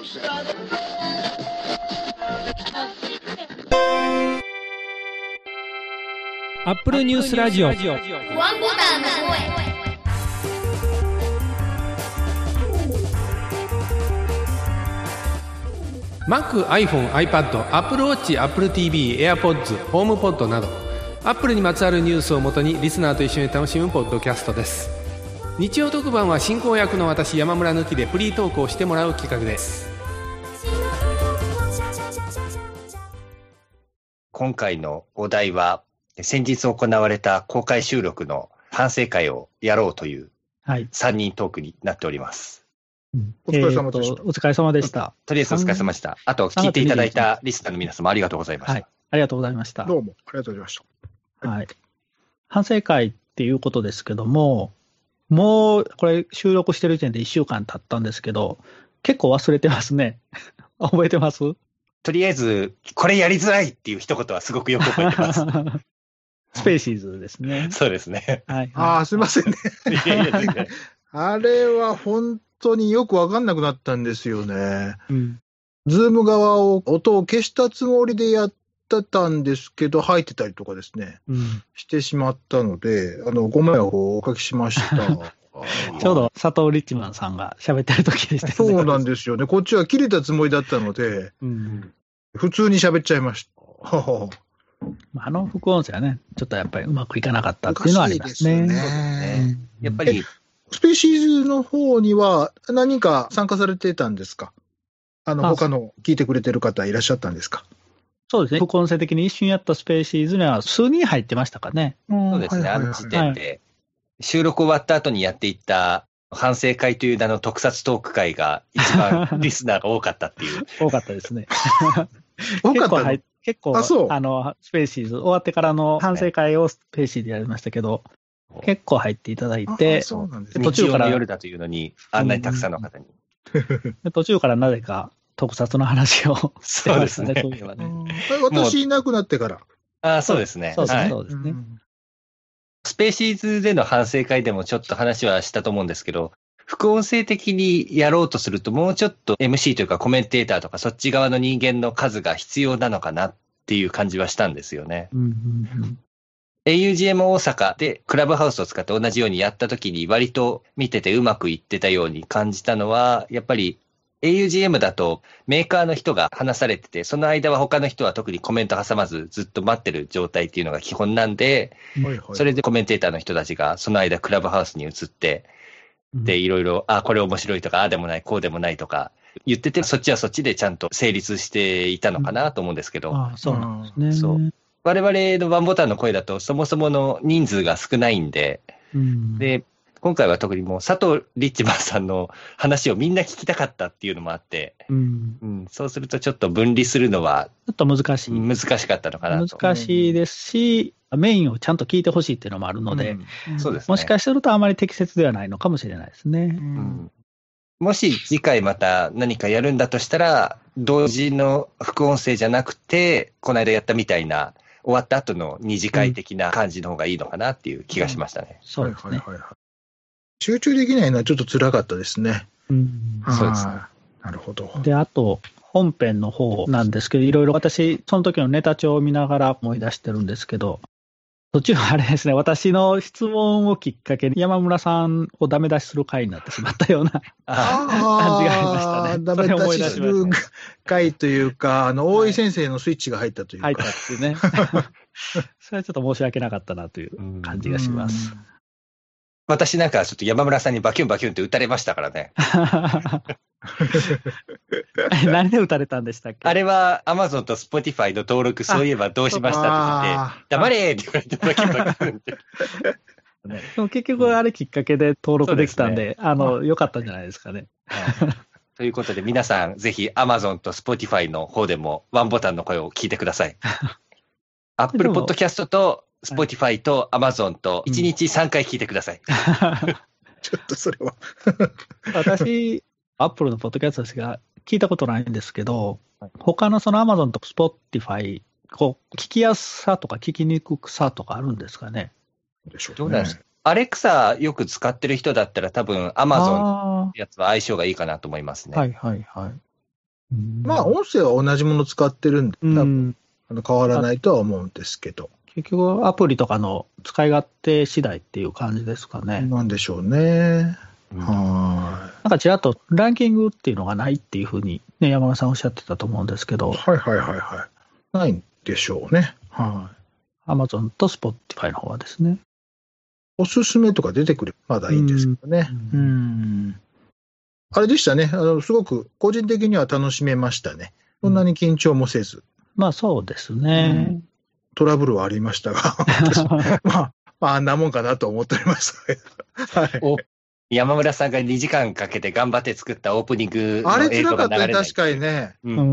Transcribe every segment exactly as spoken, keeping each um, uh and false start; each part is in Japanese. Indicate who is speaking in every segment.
Speaker 1: アップルニュースラジオワンボタンの声。
Speaker 2: Mac、iPhone、iPad、Apple Watch、Apple ティーブイ、AirPods、HomePod など Apple にまつわるニュースをもとにリスナーと一緒に楽しむポッドキャストです。日曜特番は進行役の私山村抜きでフリートークをしてもらう企画です。
Speaker 3: 今回のお題は先日行われた公開収録の反省会をやろうというさんにんトークになっております。
Speaker 4: うん、お疲れ様でした。えー、お疲れ様でした。
Speaker 3: とりあえずお疲れ様でした。あと聞いていただいたリスナーの皆様ありがとうございました。はい、
Speaker 4: ありがとうございました。
Speaker 5: どうもありがとうございました。
Speaker 4: はい。反省会っていうことですけども、もうこれ収録してる時点でいっしゅうかん経ったんですけど、結構忘れてますね。覚えてます？
Speaker 3: とりあえずこれやりづらいっていう一言はすごくよく覚えてます。
Speaker 4: スペーシーズですね。
Speaker 3: そうですね。
Speaker 4: はい、はい。
Speaker 5: ああ、すいませんね。いやいやあれは本当によくわかんなくなったんですよね。うん。ズーム側を音を消したつもりでやってたんですけど、入ってたりとかですね。うん。してしまったので、あの、ご迷惑をおかけしました。ち
Speaker 4: ょうど佐藤リッチマンさんが喋ってる時でしたね。
Speaker 5: そうなんですよね。こっちは切れたつもりだったので、うん、普通に喋っちゃいました。
Speaker 4: あの副音声はね、ちょっとやっぱりうまくいかなかったっていうのはありますね。
Speaker 5: おかしいですね。
Speaker 3: やっぱり
Speaker 5: スペシーズの方には何か参加されてたんですか？あの、他の聞いてくれてる方いらっしゃったんですか？
Speaker 4: そうですね。副音声的に一瞬やったスペシーズには数人入ってましたかね。
Speaker 3: そうですね。あの時点で、収録終わった後にやっていった反省会という名の特撮トーク会が一番リスナーが多かったっていう。
Speaker 4: 多かったですね。
Speaker 5: 多かったの？
Speaker 4: 結構、あ, そうあの、スペーシーズ終わってからの反省会をスペーシーでやりましたけど、ね、結構入っていただいて、
Speaker 3: そうなんですね、途中から夜だというのに、あんなにたくさんの方に。
Speaker 4: うん、途中からなぜか特撮の話をしてましたね、そういうのはね。
Speaker 5: 私いなくなってから。
Speaker 3: ああ、そうですね。
Speaker 4: そうですね。そうですね。
Speaker 3: スペーシーズでの反省会でもちょっと話はしたと思うんですけど、副音声的にやろうとするともうちょっと エムシー というかコメンテーターとかそっち側の人間の数が必要なのかなっていう感じはしたんですよね。うんうんうん、エーユージーエム 大阪でクラブハウスを使って同じようにやった時に割と見ててうまくいってたように感じたのは、やっぱり エーユージーエム だとメーカーの人が話されてて、その間は他の人は特にコメント挟まずずっと待ってる状態っていうのが基本なんで、はいはい、それでコメンテーターの人たちがその間クラブハウスに移ってで、いろいろ、あ、これ面白いとか、ああでもない、こうでもないとか言ってて、そっちはそっちでちゃんと成立していたのかなと思うんですけど。うん、
Speaker 4: ああ、そうなんですね。
Speaker 3: そう。我々のワンボタンの声だと、そもそもの人数が少ないんで、うん、で、今回は特にもう佐藤リッチマンさんの話をみんな聞きたかったっていうのもあって、うんうん、そうするとちょっと分離するのは、
Speaker 4: ちょっと難しい。
Speaker 3: 難しかったのかなと。
Speaker 4: 難しいですし、メインをちゃんと聞いてほしいっていうのもあるので、
Speaker 3: うん、そうですね。
Speaker 4: もしかするとあまり適切ではないのかもしれないですね。
Speaker 3: うん、もし次回また何かやるんだとしたら、同時の副音声じゃなくて、この間やったみたいな、終わった後の二次会的な感じの方がいいのかなっていう気がしましたね。
Speaker 4: うん、そうですね。はいはいはい。
Speaker 5: 集中できないのはちょっと辛かったですね。
Speaker 4: うん、
Speaker 3: そうですね。
Speaker 5: なるほど。
Speaker 4: で、あと、本編の方なんですけど、いろいろ私、その時のネタ帳を見ながら思い出してるんですけど、途中あれですね、私の質問をきっかけに山村さんをダメ出しする回になってしまったような感じがありましたね。
Speaker 5: ダメ出しする回というか、あの、大井先生のスイッチが入ったというか。
Speaker 4: 入ったっていうね。それはちょっと申し訳なかったなという感じがします。
Speaker 3: 私なんかちょっと山村さんにバキュンバキュンって打たれましたからね。
Speaker 4: 何で打たれたんでしたっけ？
Speaker 3: あれは Amazon と Spotify の登録そういえばどうしましたって言って、黙れって言われてバキュンバキュンって。
Speaker 4: でも結局あれきっかけで登録できたんで、でね、あの、良かったんじゃないですかね。
Speaker 3: ということで皆さんぜひ Amazon と Spotify の方でもワンボタンの声を聞いてください。Apple Podcast とSpotify と Amazon といちにちさんかい聞いてください。
Speaker 5: ちょっとそれは。
Speaker 4: 私、Apple のポッドキャストですが、聞いたことないんですけど、他のその Amazon と Spotify、こう、聞きやすさとか聞きにくさとかあるんですかね？
Speaker 5: でしょうね。
Speaker 3: どうなんですか？アレクサよく使ってる人だったら多分 Amazon のやつは相性がいいかなと思いますね。
Speaker 4: はいはいはい。
Speaker 5: まあ、音声は同じもの使ってるんで、多分あの変わらないとは思うんですけど。
Speaker 4: 結局、アプリとかの使い勝手次第っていう感じですかね。
Speaker 5: なんでしょうね。
Speaker 4: うん、はい。なんかちらっとランキングっていうのがないっていうふうに、ね、山村さんおっしゃってたと思うんですけど。
Speaker 5: はいはいはいはい。ないんでしょうね。はい。
Speaker 4: Amazon と Spotify の方はですね。
Speaker 5: おすすめとか出てくればまだいいんですけどね。うん。うんあれでしたね。あの、すごく個人的には楽しめましたね。そんなに緊張もせず。うん、
Speaker 4: まあそうですね。うん、
Speaker 5: トラブルはありましたが、まあ、まああんなもんかなと思っておりましたけど。はい。
Speaker 3: 山村さんがにじかんかけて頑張って作ったオープニングの映像が流れない。あれ辛かったね、
Speaker 5: 確かにね。
Speaker 4: うん。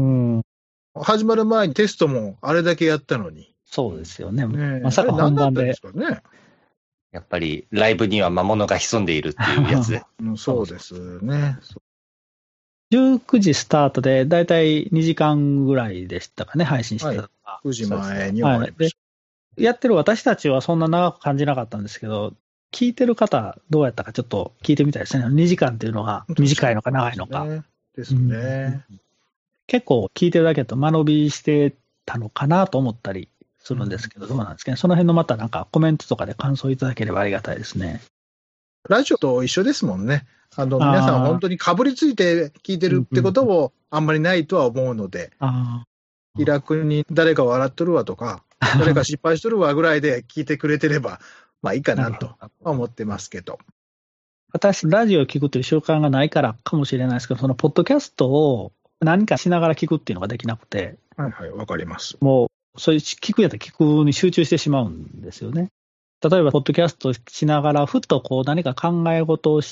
Speaker 5: 始まる前にテストもあれだけやったのに。
Speaker 4: そうですよね。ねまさか本番で。ですかね。
Speaker 3: やっぱりライブには魔物が潜んでいるっていうやつで。
Speaker 5: うん、そうですね。
Speaker 4: じゅうくじスタートで、だいたいにじかんぐらいでしたかね、配信してたのが。
Speaker 5: はい、くじまえに終わりました、
Speaker 4: はい。やってる私たちはそんな長く感じなかったんですけど、聞いてる方、どうやったかちょっと聞いてみたいですね。にじかんっていうのが短いのか長いのか。
Speaker 5: ですね。
Speaker 4: うん、結構聞いてるだけだと間延びしてたのかなと思ったりするんですけど、どうなんですかね。その辺のまたなんかコメントとかで感想いただければありがたいですね。
Speaker 5: ラジオと一緒ですもんね。あの、皆さん本当にかぶりついて聞いてるってこともあんまりないとは思うので、
Speaker 4: あ
Speaker 5: 気楽に誰か笑っとるわとか、誰か失敗しとるわぐらいで聞いてくれてれば、まあいいかなと思ってますけど。
Speaker 4: 私、ラジオを聞くという習慣がないからかもしれないですけど、そのポッドキャストを何かしながら聞くっていうのができなくて。
Speaker 5: はいはい、わかります。
Speaker 4: もう、そういう聞くやったら聞くに集中してしまうんですよね。例えば、ポッドキャストしながら、ふっとこう何か考え事をして、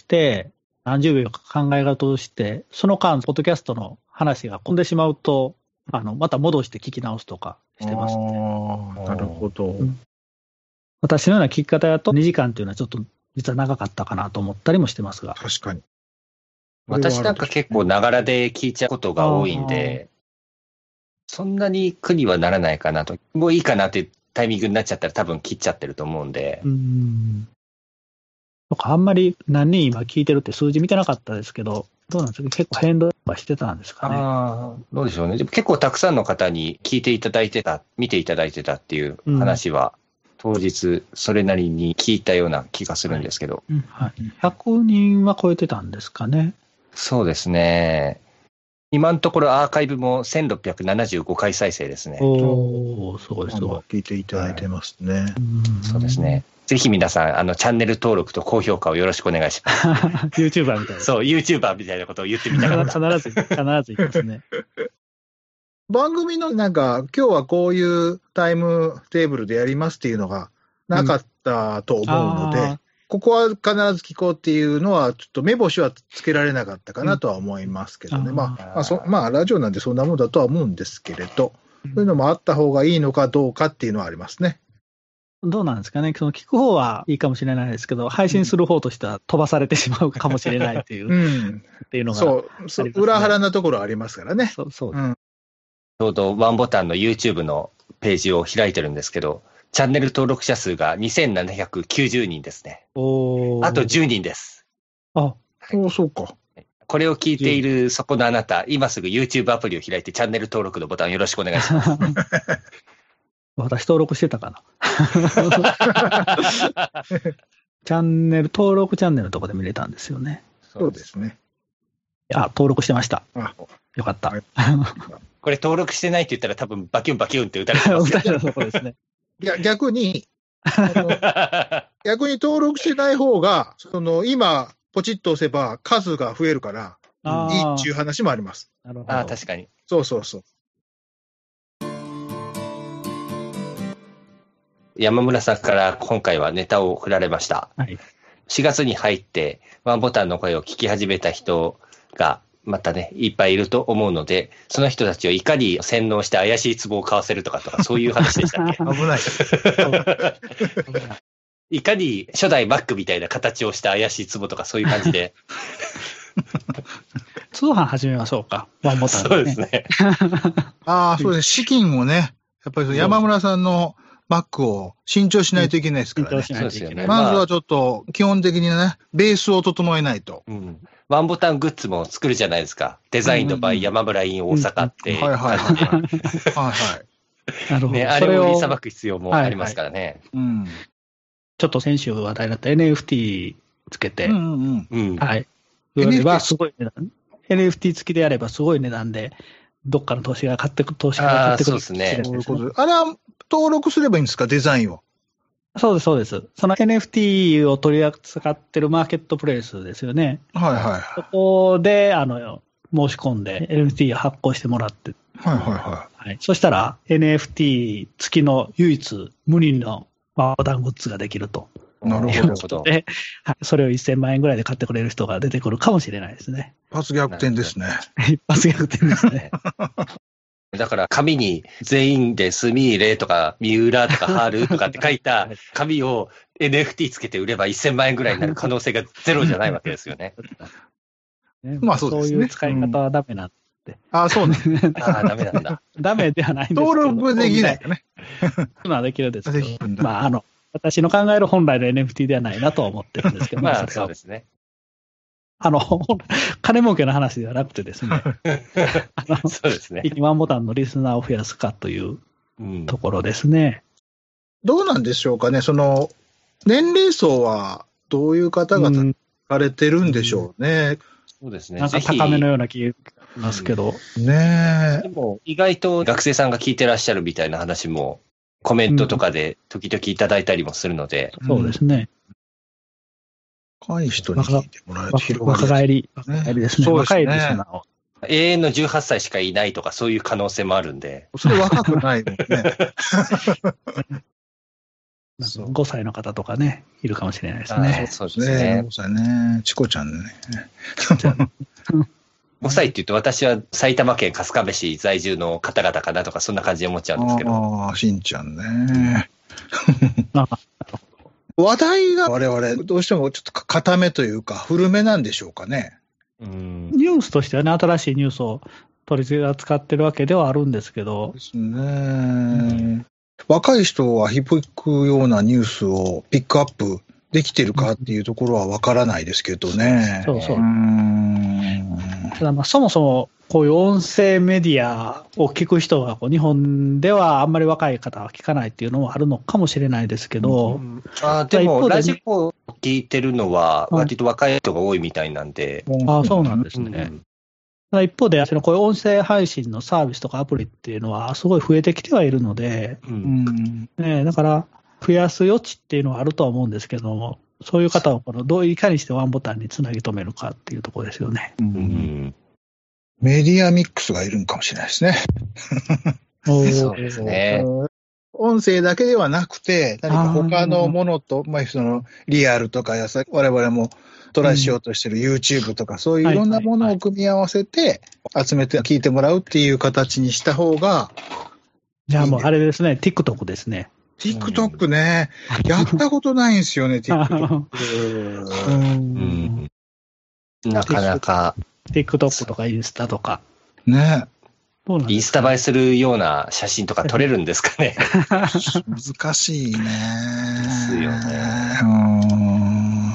Speaker 4: 何十秒か考え事をして、その間、ポッドキャストの話が飛んでしまうと、あの、また戻して聞き直すとかしてますね。
Speaker 5: ああ、なるほど、うん。
Speaker 4: 私のような聞き方だとにじかんというのはちょっと実は長かったかなと思ったりもしてますが。
Speaker 5: 確かに。
Speaker 3: 私なんか結構ながらで聞いちゃうことが多いんで、そんなに苦にはならないかなと。もういいかなっていうタイミングになっちゃったら多分切っちゃってると思うんで。
Speaker 4: うん。とかあんまり何人今聞いてるって数字見てなかったですけど、どうなんですか？結構変動はしてたんですかね。
Speaker 3: ああ、どうでしょうね。でも結構たくさんの方に聞いていただいてた、見ていただいてたっていう話は、うん、当日それなりに聞いたような気がするんですけど。
Speaker 4: はいうんはい、ひゃくにんは超えてたんですかね。
Speaker 3: そうですね。今のところアーカイブもせんろっぴゃくななじゅうごかい再生ですね。
Speaker 4: おー、すごいすごい。
Speaker 5: 聞いていただいてますね。はい、
Speaker 3: そうですね。ぜひ皆さん、あの、チャンネル登録と高評価をよろしくお願いします。
Speaker 4: YouTuber みたいな。
Speaker 3: そう、YouTuber みたいなことを言ってみたかった。
Speaker 4: 必ず、必ず言いますね。
Speaker 5: 番組のなんか、今日はこういうタイムテーブルでやりますっていうのがなかったと思うので、うん、ここは必ず聞こうっていうのは、ちょっと目星はつけられなかったかなとは思いますけどね。うん、まあ、まあそ、まあ、ラジオなんでそんなもんだとは思うんですけれど、うん、そういうのもあった方がいいのかどうかっていうのはありますね。
Speaker 4: どうなんですかね。その聞く方はいいかもしれないですけど、配信する方としては飛ばされてしまうかもしれないっていう、うん、っていうのが、ね、
Speaker 5: そうそう、裏腹なところありますからね。
Speaker 4: そうそう、
Speaker 3: うん。ちょうどワンボタンの YouTube のページを開いてるんですけど、チャンネル登録者数がにせんななひゃくきゅうじゅうにんですね。
Speaker 4: お
Speaker 3: あとじゅうにんです。
Speaker 5: あ、はい、おそうか。
Speaker 3: これを聞いているそこのあなた、今すぐ YouTube アプリを開いてチャンネル登録のボタンよろしくお願いします。
Speaker 4: 私登録してたかな。チャンネル、登録チャンネルのとこで見れたんですよね。
Speaker 5: そうですね。
Speaker 4: あ、登録してました。
Speaker 5: あ
Speaker 4: よかった。はい、
Speaker 3: これ登録してないって言ったら多分バキュンバキュンって打たれてますよ。
Speaker 4: 打たれたとこですね。
Speaker 5: いや、逆に、逆に登録してない方が、その、今、ポチッと押せば数が増えるから、いいっていう話もあります。
Speaker 4: なるほど。
Speaker 3: ああ、確かに。
Speaker 5: そうそうそう。
Speaker 3: 山村さんから今回はネタを振られました。
Speaker 4: はい、
Speaker 3: しがつに入ってワンボタンの声を聞き始めた人がまたね、いっぱいいると思うので、その人たちをいかに洗脳して怪しい壺を買わせるとかとか、そういう話でしたっけ？
Speaker 5: 危ない。
Speaker 3: いかに初代 Mac みたいな形をした怪しい壺とか、そういう感じで。
Speaker 4: 通販始めましょうか。ワンボタン、ね。
Speaker 3: そうですね。
Speaker 5: ああ、そうですね。資金をね、やっぱり山村さんのMac を新調しないといけないですからね。
Speaker 3: そうですよね。
Speaker 5: まずはちょっと基本的にね、ベースを整えないと。
Speaker 3: うん、 ワンボタングッズも作るじゃないですか。デザインの場合、山村 in 大阪って。
Speaker 5: はいはいはい。はいはい。
Speaker 3: なるほど。ね、あれを売りさばく必要もありますからね。はいはい、
Speaker 4: うん。ちょっと先週話題になった エヌエフティー つけて、
Speaker 3: うんうん、
Speaker 4: はい。売ればすごい値段。エヌエフティー 付きでやればすごい値段で、どっかの投資が買ってくる、投資家が買ってくる。
Speaker 3: あそうですね。そういう
Speaker 5: ことで。あれは登録すればいいんですか、デザインを。
Speaker 4: そうです、そうです。その エヌエフティー を取り扱ってるマーケットプレイスですよね。
Speaker 5: はいはい。
Speaker 4: そこで、あの、申し込んで エヌエフティー を発行してもらって。
Speaker 5: はいはいはい。
Speaker 4: はい。そしたら エヌエフティー 付きの唯一無二のワンボタングッズができると。
Speaker 5: なるほど。
Speaker 4: で、はい。それをせんまんえんぐらいで買ってくれる人が出てくるかもしれないですね。
Speaker 5: 一発逆転ですね。
Speaker 4: 一発逆転ですね。
Speaker 3: だから紙に全員でスミーレとか三浦とかハールとかって書いた紙を エヌエフティー つけて売ればせんまんえんぐらいになる可能性がゼロじゃないわけですよね。
Speaker 4: ねまあそうですね。そういう使い方はダメなんで。うん、
Speaker 5: ああ、そうね。
Speaker 3: ああ、ダメなんだ。
Speaker 4: ダメではないんですけど。
Speaker 5: 登録できないよね。
Speaker 4: そうはできるんですけど。まああの、私の考える本来の エヌエフティー ではないなとは思ってるんですけど。
Speaker 3: まあそうですね。
Speaker 4: あの、金儲けの話ではなくてですね。
Speaker 3: あのそうですね。
Speaker 4: ワンボタンのリスナーを増やすかというところですね。
Speaker 5: うん、どうなんでしょうかね。その、年齢層はどういう方が聞かれてるんでしょうね。うん、
Speaker 3: そうですね。
Speaker 4: なんか高めのような気がしますけど。
Speaker 5: うん、ね
Speaker 3: え。でも、意外と学生さんが聞いてらっしゃるみたいな話も、コメントとかで時々いただいたりもするので。
Speaker 4: うん、そうですね。
Speaker 5: 若い人に聞いてもらえると広が
Speaker 4: り、若返り、若返りですね。
Speaker 5: そうですね。
Speaker 4: 若いリスナーを。
Speaker 3: 永遠のじゅうはっさいしかいないとか、そういう可能性もあるんで。
Speaker 5: それ若くないもんね。
Speaker 4: ごさいの方とかね、いるかもしれないですね。
Speaker 3: そうですね。
Speaker 5: ごさいね。チコちゃんね。
Speaker 3: ごさいって言うと、私は埼玉県春日部市在住の方々かなとか、そんな感じで思っちゃうんですけど。
Speaker 5: ああ、しんちゃんね。話題が我々、どうしてもちょっと固めというか、古めなんでしょうかね。
Speaker 4: うん、ニュースとしてはね、新しいニュースを取り扱ってるわけではあるんですけど。
Speaker 5: ですね。うん、若い人は響くようなニュースをピックアップできてるかっていうところはわからないですけどね。
Speaker 4: そうそう。うーんただまあそもそもこういう音声メディアを聞く人がこう日本ではあんまり若い方は聞かないっていうのもあるのかもしれないですけど。うん、
Speaker 3: あでもラジオを聞いてるのは割と若い人が多いみたいなんで。
Speaker 4: うん、あそうなんですね。うんただ一方で、こういう音声配信のサービスとかアプリっていうのはすごい増えてきてはいるので、うんね、だから増やす余地っていうのはあるとは思うんですけども、そういう方をこのどういかにしてワンボタンにつなぎ止めるかっていうところですよね。うんうん、
Speaker 5: メディアミックスがいるんかもしれないですね。
Speaker 3: そうですね。
Speaker 5: 音声だけではなくて、何か他のものと、まあ、そのリアルとか我々もトライしようとしてる YouTube とか、そういういろんなものを組み合わせて、集めて聞いてもらうっていう形にした方がいい、ね。
Speaker 4: じゃあもうあれですね、TikTok ですね。
Speaker 5: TikTok ね。やったことないんですよね、TikTok。
Speaker 3: うんなかなか。
Speaker 4: TikTok とかインスタとか。
Speaker 5: ね。
Speaker 3: インスタ映えするような写真とか撮れるんですかね。
Speaker 5: 難しいね。
Speaker 3: ですよね。
Speaker 5: うん。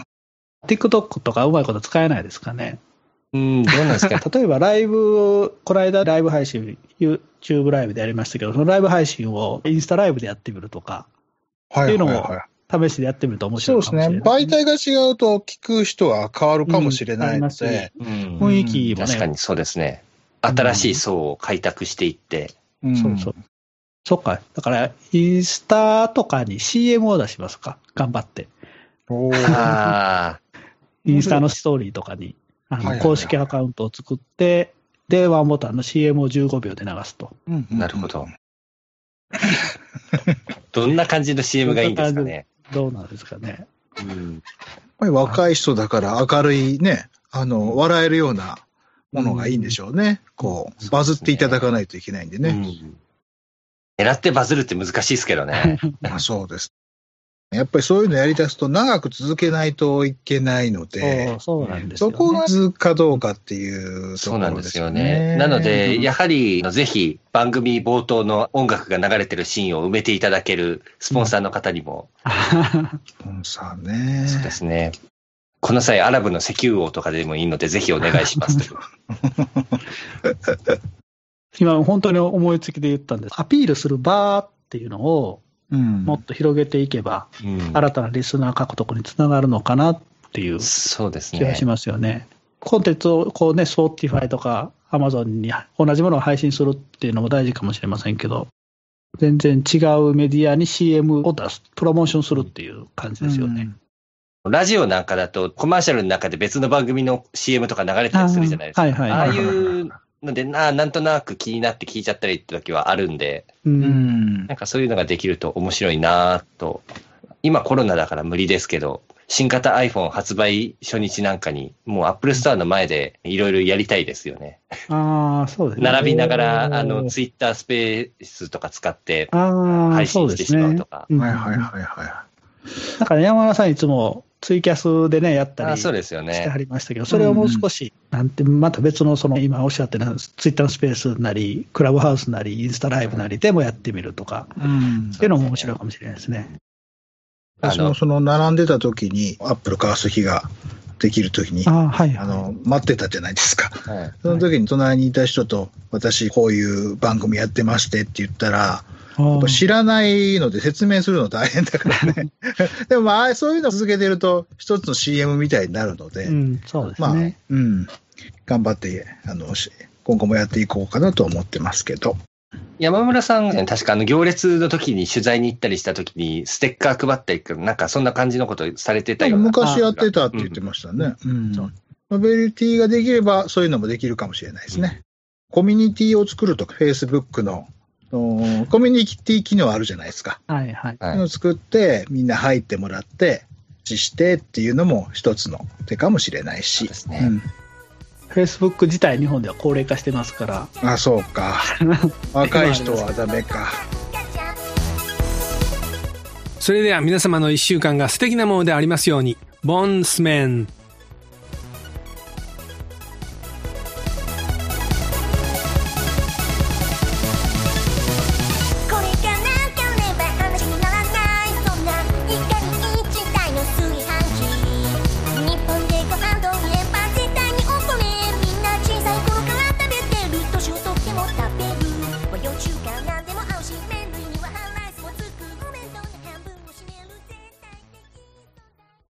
Speaker 4: TikTok とかうまいこと使えないですかね。
Speaker 3: うん、どうなんですか。
Speaker 4: 例えばライブ、この間ライブ配信、YouTube ライブでやりましたけど、そのライブ配信をインスタライブでやってみるとか、
Speaker 5: はい、
Speaker 4: っていうのも試しでやってみると面白いかもしれない。
Speaker 5: そうですね。媒体が違うと聞く人は変わるかもしれないので、
Speaker 3: うん、
Speaker 4: 雰囲気もね。
Speaker 3: 確かにそうですね。新しい層を開拓していって。
Speaker 4: うん、そうそう。そっか。だから、インスタとかに シーエム を出しますか。頑張って。
Speaker 5: お
Speaker 3: あ
Speaker 4: インスタのストーリーとかに、あの公式アカウントを作って、で、ワンボタンの シーエム をじゅうごびょうで流すと。
Speaker 3: うん、なるほど。どんな感じの シーエム がいいんですかね。
Speaker 4: どうなんですかね。
Speaker 5: うん、やっぱり若い人だから明るいね、あの、笑えるようなものがいいんでしょうね。うん、こう、バズっていただかないといけないんでね。うん、
Speaker 3: 狙ってバズるって難しいですけどね。
Speaker 5: まあそうです。やっぱりそういうのやり出すと長く続けないといけないので、
Speaker 4: そうなんですよね。
Speaker 5: そこが続くかどうかっていうところですね。
Speaker 3: そうなんですよね。なので、やはりぜひ番組冒頭の音楽が流れてるシーンを埋めていただけるスポンサーの方にも。
Speaker 5: スポンサーね。
Speaker 3: そうですね。 この際アラブの石油王とかでもいいのでぜひお願いしますと。
Speaker 4: 今本当に思いつきで言ったんです。アピールする場っていうのをもっと広げていけば、うん、新たなリスナー獲得につながるのかなっていう気がしますよね。コンテンツをこうね、Spotify とか Amazon に同じものを配信するっていうのも大事かもしれませんけど、全然違うメディアに シーエム を出す、プロモーションするっていう感じですよね。
Speaker 3: うん、ラジオなんかだとコマーシャルの中で別の番組の シーエム とか流れたりするじゃないですか。あ、はいはい、ああいうのでな、なんとなく気になって聞いちゃったりって時はあるんで、うん、なんかそういうのができると面白いなと。今コロナだから無理ですけど、新型 iPhone 発売初日なんかに、もう Apple Store の前でいろいろやりたいですよね。
Speaker 4: ああ、そうですね。
Speaker 3: 並びながら、あの、Twitter スペースとか使って配信してしまうとか。
Speaker 5: はいはいはいはい。
Speaker 4: なんかね、山村さんいつもツイキャスでね、やったり
Speaker 3: そうですよね。
Speaker 4: してはりましたけど、それをもう少し、うん、なんて、また別のその、今おっしゃってるツイッターのスペースなり、クラブハウスなり、インスタライブなりでもやってみるとか、うん、っていうのも面白いかもしれないですね。
Speaker 5: 私もその並んでた時に、アップルカース日ができる時に、あ、はいはい、あの、待ってたじゃないですか。はい、その時に隣にいた人と、私こういう番組やってましてって言ったら、やっぱ知らないので説明するの大変だからね。でもまあ、そういうのを続けてると、一つの シーエム みたいになるので、うん、
Speaker 4: そうですね。
Speaker 5: まあ、うん。頑張って、あの、今後もやっていこうかなと思ってますけど。
Speaker 3: 山村さん、確かあの行列の時に取材に行ったりした時にステッカー配ったり、なんかそんな感じのことされてたような。
Speaker 5: 昔やってたって言ってましたね。うん。ノベルティができればそういうのもできるかもしれないですね。うん、コミュニティを作るとか、Facebook のコミュニティ機能あるじゃないですか。
Speaker 4: はいはい。
Speaker 5: それを作ってみんな入ってもらってしてっていうのも一つの手かもしれないし。そうですね。うん、
Speaker 4: Facebook 自体日本では高齢化してますから。
Speaker 5: あ、そうか。若い人はダメか。
Speaker 2: それでは皆様の一週間が素敵なものでありますように。ボンスメン。